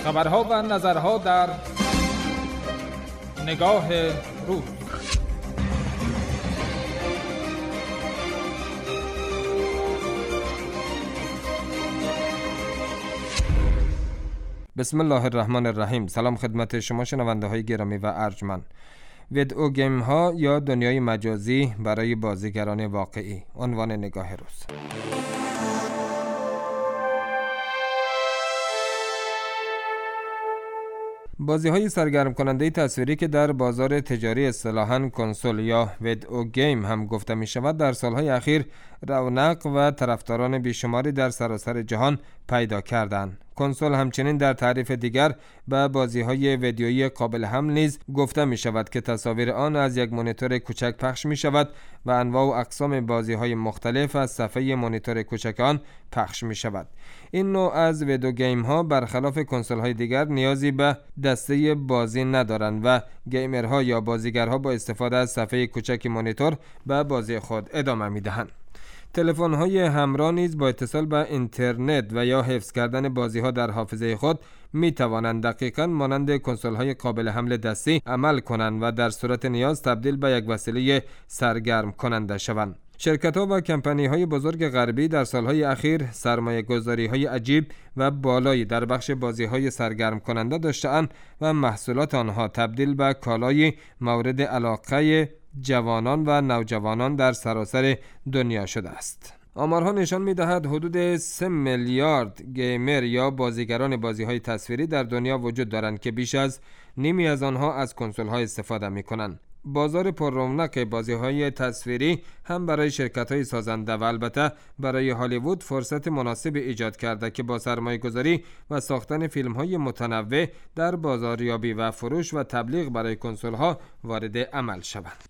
خبرها و نظرها در نگاه روز. بسم الله الرحمن الرحیم. سلام خدمت شما شنونده های گرامی و ارجمند. ویدئو گیم ها یا دنیای مجازی برای بازیگران واقعی، عنوان نگاه روز. بازی های سرگرم کننده تصویری که در بازار تجاری اصطلاحاً کنسول یا ویدئو گیم هم گفته می شود، در سالهای اخیر رونق و طرفداران بیشماری در سراسر جهان پیدا کردند. کنسول همچنین در تعریف دیگر به بازی‌های ویدیویی قابل حمل نیز گفته می شود که تصاویر آن از یک مانیتور کوچک پخش می شود و انواع و اقسام بازی‌های مختلف از صفحه مانیتور کوچک آن پخش می شود. این نوع از ویدیو گیم ها برخلاف کنسول‌های دیگر نیازی به دسته بازی ندارند و گیمرها یا بازیگرها با استفاده از صفحه کوچک مانیتور به بازی خود ادامه می دهند. تلفن‌های همراه نیز با اتصال به اینترنت و یا حفظ کردن بازی‌ها در حافظه خود می‌توانند دقیقاً مانند کنسول‌های قابل حمل دستی عمل کنند و در صورت نیاز تبدیل به یک وسیله سرگرم کننده شوند. شرکت‌ها و کمپانی‌های بزرگ غربی در سالهای اخیر سرمایه‌گذاری‌های عجیب و بالایی در بخش بازی‌های سرگرم کننده داشته‌اند و محصولات آنها تبدیل به کالای مورد علاقه جوانان و نوجوانان در سراسر دنیا شده است. آمارها نشان می‌دهد حدود 3 میلیارد گیمر یا بازیگران بازی‌های تصویری در دنیا وجود دارند که بیش از نیمی از آنها از کنسول‌ها استفاده می‌کنند. بازار پر رونق بازی‌های تصویری هم برای شرکت‌های سازنده و البته برای هالیوود فرصت مناسب ایجاد کرده که با سرمایه‌گذاری و ساختن فیلم‌های متنوع در بازاریابی و فروش و تبلیغ برای کنسول‌ها وارد عمل شوند.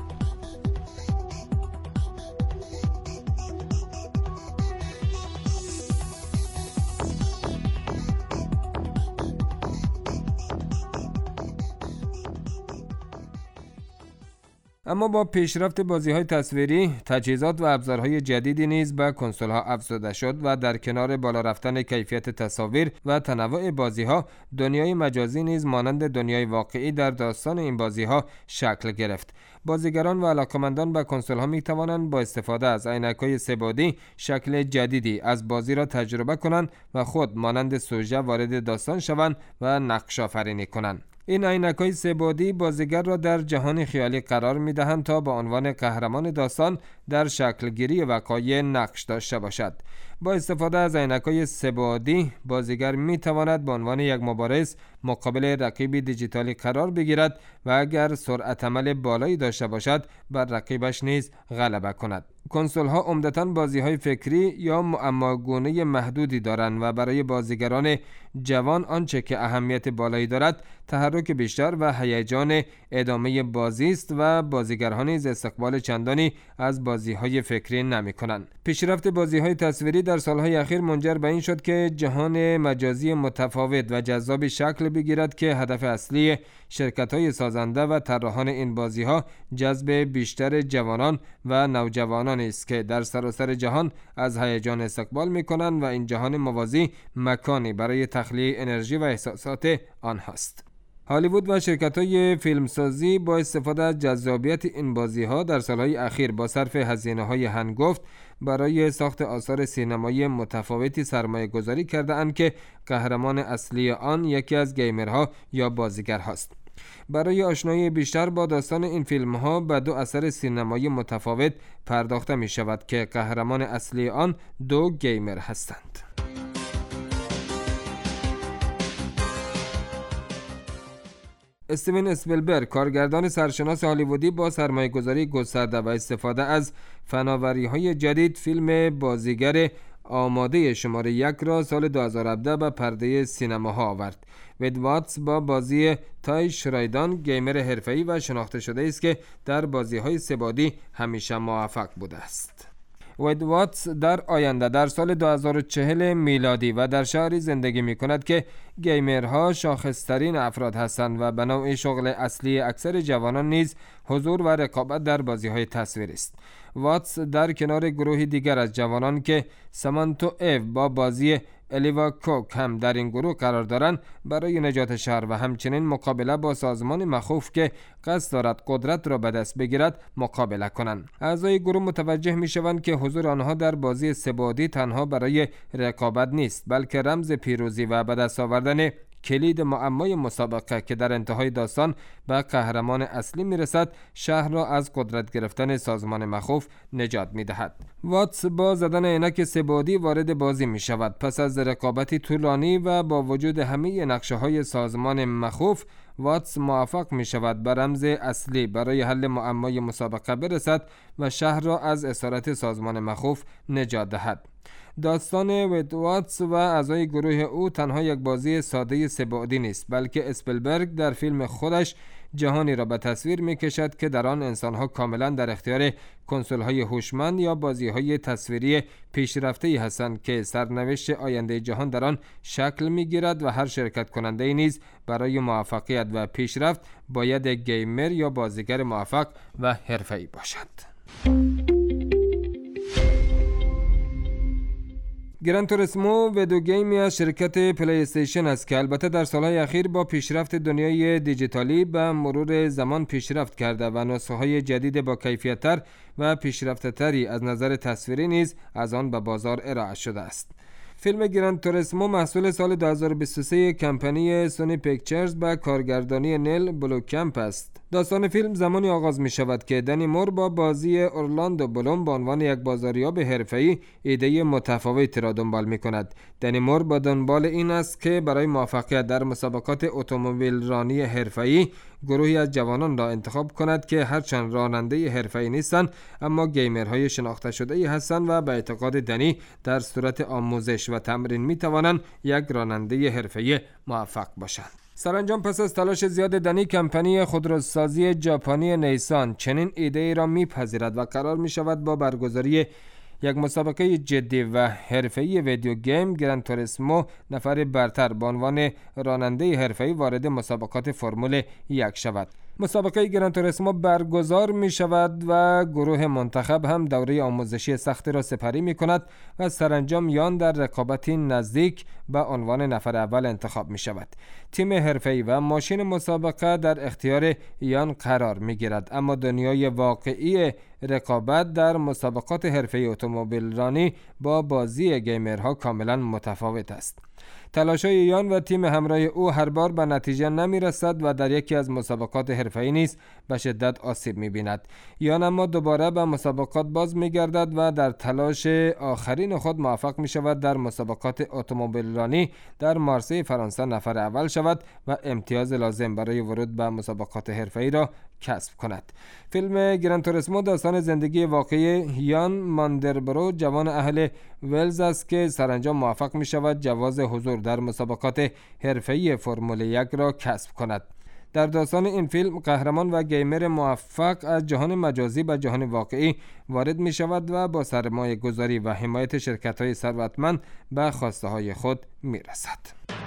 اما با پیشرفت بازی‌های تصویری، تجهیزات و ابزارهای جدیدی نیز به کنسول‌ها افزوده شد و در کنار بالا رفتن کیفیت تصاویر و تنوع بازی‌ها، دنیای مجازی نیز مانند دنیای واقعی در داستان این بازی‌ها شکل گرفت. بازیگران و علاقه‌مندان به کنسول‌ها می‌توانند با استفاده از عینک‌های سه‌بعدی شکل جدیدی از بازی را تجربه کنند و خود مانند سوژه وارد داستان شوند و نقش آفرینی کنند. این عینک‌های سه‌بعدی بازیگر را در جهان خیالی قرار می‌دهند تا به عنوان قهرمان داستان در شکل‌گیری وقایع نقش داشته باشد. با استفاده از عینک‌های سه‌بعدی بازیگر می‌تواند به عنوان یک مبارز مقابل رقیبی دیجیتالی قرار بگیرد و اگر سرعت عمل بالایی داشته باشد بر رقیبش نیز غلبه کند. کنسول‌ها عمدتاً بازی‌های فکری یا معماگونه محدودی دارند و برای بازیگران جوان آنچه که اهمیت بالایی دارد تحرک بیشتر و هیجان ادامه بازی است و بازیگرها نیز استقبال چندانی از بازی‌های فکری نمی‌کنند. پیشرفت بازی‌های تصویری در سال‌های اخیر منجر به این شد که جهان مجازی متفاوت و جذابی شکل بگیرد که هدف اصلی شرکت‌های سازنده و طراحان این بازی‌ها جذب بیشتر جوانان و نوجوانان است که در سراسر جهان از هیجان استقبال می‌کنند و این جهان موازی مکانی برای تخلیه انرژی و احساسات آنهاست. هالیوود و شرکت‌های فیلمسازی با استفاده از جذابیت این بازی‌ها در سال‌های اخیر با صرف هزینه‌های هنگفت برای ساخت آثار سینمایی متفاوتی سرمایه‌گذاری کرده‌اند که قهرمان اصلی آن یکی از گیمرها یا بازیگرهاست. برای آشنایی بیشتر با داستان این فیلم‌ها به 2 اثر سینمایی متفاوت پرداخته می‌شود که قهرمان اصلی آن 2 گیمر هستند. استیون اسپیلبرگ، کارگردان سرشناس هالیوودی، با سرمایه‌گذاری گسترده و استفاده از فناوری‌های جدید فیلم بازیگر آماده شماره 1 را سال 2017 به پرده سینماها آورد. وید واتس با بازی تای شرایدان گیمر حرفه‌ای و شناخته شده است که در بازی‌های سه‌بعدی همیشه موفق بوده است. وید واتس در آینده در سال 2040 میلادی و در شهری زندگی می کند که گیمرها شاخصترین افراد هستند و به نوع شغل اصلی اکثر جوانان نیز حضور و رقابت در بازی‌های تصویری است. واتس در کنار گروهی دیگر از جوانان که سامانتو ایو با بازی الیوا کوک هم در این گروه قرار دارند برای نجات شهر و همچنین مقابله با سازمان مخوف که قصد دارد قدرت را به دست بگیرد مقابله کنند. اعضای گروه متوجه می شوند که حضور آنها در بازی سه‌بعدی تنها برای رقابت نیست، بلکه رمز پیروزی و به دست آوردن کلید معمای مسابقه که در انتهای داستان به قهرمان اصلی میرسد، شهر را از قدرت گرفتن سازمان مخوف نجات میدهد. واتس با زدن عینک سه‌بعدی وارد بازی می شود. پس از رقابتی طولانی و با وجود همه نقشه های سازمان مخوف، واتس موفق می شود به رمز اصلی برای حل معمای مسابقه برسد و شهر را از اسارت سازمان مخوف نجات دهد. داستان واتس و اعضای گروه او تنها یک بازی ساده سه‌بعدی نیست، بلکه اسپیلبرگ در فیلم خودش جهانی را به تصویر می کشد که در آن انسانها کاملا در اختیار کنسول‌های هوشمند یا بازی‌های تصویری پیشرفته‌ای هستند که سرنوشت آینده جهان در آن شکل می‌گیرد و هر شرکت کننده نیز برای موفقیت و پیشرفت باید گیمر یا بازیگر موفق و حرفه‌ای باشد. گران توریسمو ویدیو گیمی از شرکت پلی استیشن است که البته در سالهای اخیر با پیشرفت دنیای دیجیتالی به مرور زمان پیشرفت کرده و نسخه‌های جدید با کیفیت‌تر و پیشرفته‌تری از نظر تصویری نیز از آن به بازار ارائه شده است. فیلم گران توریسمو محصول سال 2023 کمپانی سونی پیکچرز با کارگردانی نیل بلومکمپ است. داستان فیلم زمانی آغاز می شود که دنی مور با بازی اورلاندو بلوم به عنوان یک بازاریاب حرفه‌ای ایده متفاوتی را دنبال می کند. دنی مور با دنبال این است که برای موفقیت در مسابقات اتومبیل رانی حرفه‌ای گروهی از جوانان را انتخاب کند که هرچند راننده حرفه‌ای نیستند اما گیمرهای شناخته شده‌ای هستند و به اعتقاد دنی در صورت آموزش و تمرین می توانند یک راننده حرفه‌ای موفق باشند. سرانجام پس از تلاش زیاد دنی، کمپانی خودروسازی ژاپنی نیسان چنین ایده ای را میپذیرد و قرار می شود با برگزاری یک مسابقه جدی و حرفه‌ای ویدیو گیم گران توریسمو نفر برتر به عنوان راننده حرفه‌ای وارد مسابقات فرمول 1 شود. مسابقه گران توریسمو برگزار می شود و گروه منتخب هم دوره آموزشی سختی را سپری می کند و سرانجام یان در رقابتی نزدیک به عنوان نفر اول انتخاب می شود. تیم حرفه‌ای و ماشین مسابقه در اختیار یان قرار می گیرد، اما دنیای واقعی رقابت در مسابقات حرفه‌ای اتومبیل رانی با بازی گیمرها کاملا متفاوت است. تلاش‌های یان و تیم همراه او هر بار به نتیجه نمی رسد و در یکی از مسابقات حرفه‌ای نیز به شدت آسیب می بیند. یان اما دوباره به مسابقات باز می گردد و در تلاش آخرین خود موفق می شود در مسابقات اتومبیل رانی در مارسی فرانسه نفر اول شود و امتیاز لازم برای ورود به مسابقات حرفه‌ای را کسب کند. فیلم گران توریسمو داستان زندگی واقعی یان ماندربرو، جوان اهل ولز است که سرانجام موفق می شود جواز حضور در مسابقات حرفه‌ای فرمول 1 را کسب کند. در داستان این فیلم قهرمان و گیمر موفق از جهان مجازی به جهان واقعی وارد می شود و با سرمایه گذاری و حمایت شرکت های ثروتمند به خواسته های خود می رسد.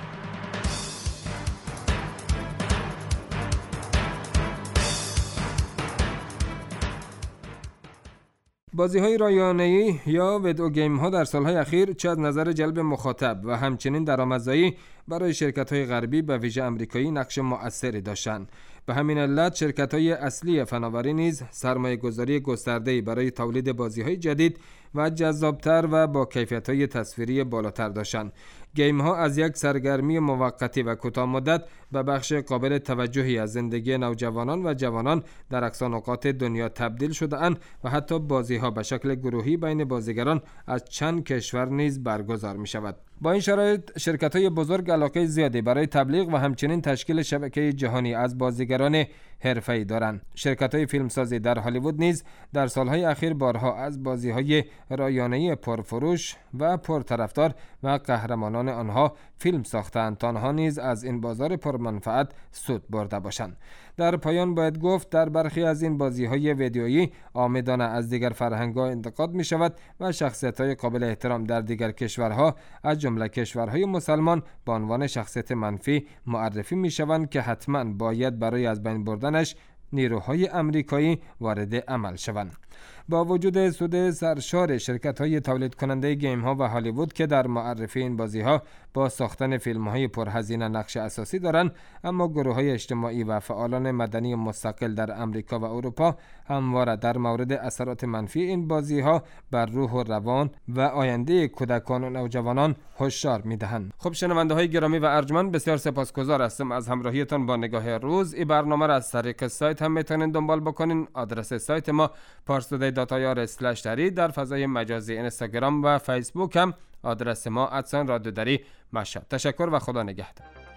بازی‌های رایانه‌ای یا ویدیو گیم‌ها در سال‌های اخیر چه از نظر جلب مخاطب و همچنین درآمدزایی برای شرکت‌های غربی به ویژه آمریکایی نقش مؤثری داشتند. به همین علت شرکت‌های اصلی فناوری نیز سرمایه‌گذاری گسترده‌ای برای تولید بازی‌های جدید و جذابتر و با کیفیت‌های تصویری بالاتر داشتند. گیم‌ها از یک سرگرمی موقتی و کوتاه‌مدت به بخش قابل توجهی از زندگی نوجوانان و جوانان در اقصا نقاط دنیا تبدیل شده‌اند و حتی بازی‌ها به شکل گروهی بین بازیگران از چند کشور نیز برگزار می‌شود. با این شرایط شرکت‌های بزرگ علاقه زیادی برای تبلیغ و همچنین تشکیل شبکه جهانی از بازیگران حرفه‌ای دارند. شرکت‌های فیلمسازی در هالیوود نیز در سال‌های اخیر بارها از بازی‌های رایانه‌ای پرفروش و پرطرفدار و قهرمانان آنها فیلم ساختند تا آنها نیز از این بازار پرمنفعت سود برده باشند. در پایان باید گفت در برخی از این بازی‌های ویدیویی عامدانه از دیگر فرهنگ‌ها انتقاد می‌شود و شخصیت‌های قابل احترام در دیگر کشورها از جمله کشورهای مسلمان به عنوان شخصیت منفی معرفی می‌شوند که حتماً باید برای از بین بردنش نیروهای امریکایی وارد عمل شوند. با وجود سود سرشار شرکت‌های تولید کننده گیم ها و هالیوود که در معرفی این بازی ها با ساختن فیلم های پرهزینه نقش اساسی دارند، اما گروه های اجتماعی و فعالان مدنی مستقل در امریکا و اروپا همواره در مورد اثرات منفی این بازی ها بر روح و روان و آینده کودکان و نوجوانان هشدار می‌دهند. خب شنونده های گرامی و ارجمند، بسیار سپاسگزار هستم از همراهیتان با نگاه روز. این برنامه را از طریق سایت هم میتونید دنبال بکنین. آدرس سایت ما parstoday.ir/dari، در فضای مجازی اینستاگرام و فیسبوک هم آدرس ما @رادیو دری مشهد. تشکر و خدا نگهدار.